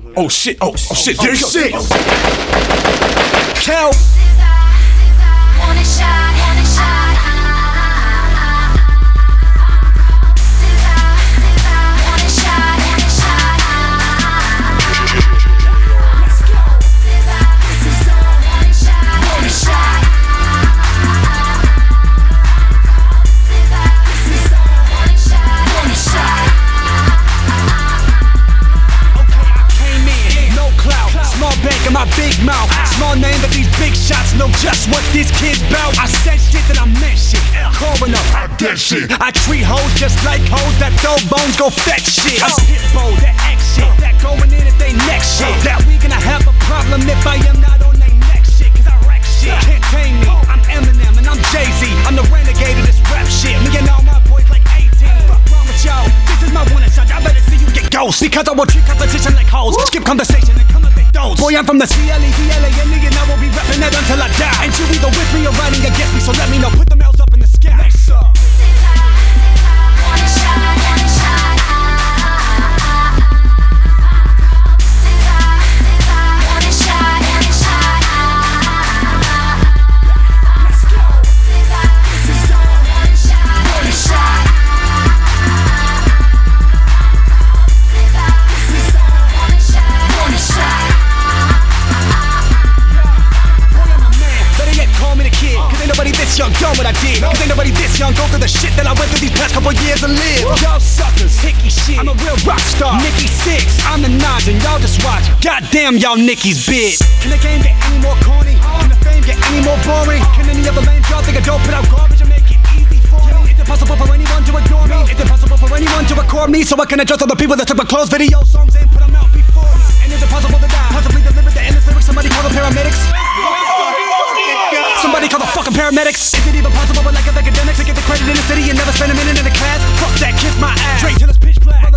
Oh shit, oh shit, there you go. Cal. One shot, one shot. My big mouth, small name but these big shots know just what these kids bout. I said shit that I meant shit, calling up, I dead shit. I treat hoes just like hoes that throw bones, go fetch shit. I'm Pitbull, that X shit, that going in at they next shit. That we gonna have a problem if I am not on they next shit, cause I wreck shit. Can't tame me, I'm Eminem and I'm Jay-Z. I'm the renegade of this rap shit. Me and all my boys like 18. Fuck wrong with y'all, this is my one shot. I better see you get ghost, because I will treat competition like hoes. Skip conversation and come up they don't. Boy, I'm from the CLE, DLA, and nigga, I will be rapping that until I die. And you either with me or riding against me, so let me know. Put them L's up in the sky. Next up. One shot, one shot. One shot, one shot. Let's go. This is all one shot, one shot. This is all one shot, one shot. Cause ain't nobody this young done what I did. Cause ain't nobody this young go through the shit that I went through these past couple years and live. Y'all suckers, hickey shit. I'm a real rock star. Nicki Six, I'm the Nas and y'all just watch. Goddamn, y'all Nicki's bitch. Can the game get any more corny? Can the fame get any more boring? Can any other lame y'all think I don't put out garbage and make it easy for me? It's impossible for anyone to ignore me. It's impossible for anyone to record me, so I can address all the people that took my clothes, video songs and put them out before me. And is it possible to die? Possibly deliver the endless lyrics. Somebody call the paramedics. Somebody call the fucking paramedics. Is it even possible with lack of academics to get the credit in the city and never spend a minute in the class? Fuck that, kiss my ass. Straight till it's pitch black.